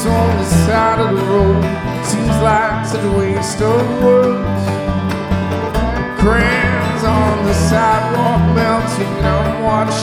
house on the side of the road seems like such a waste of words. Grand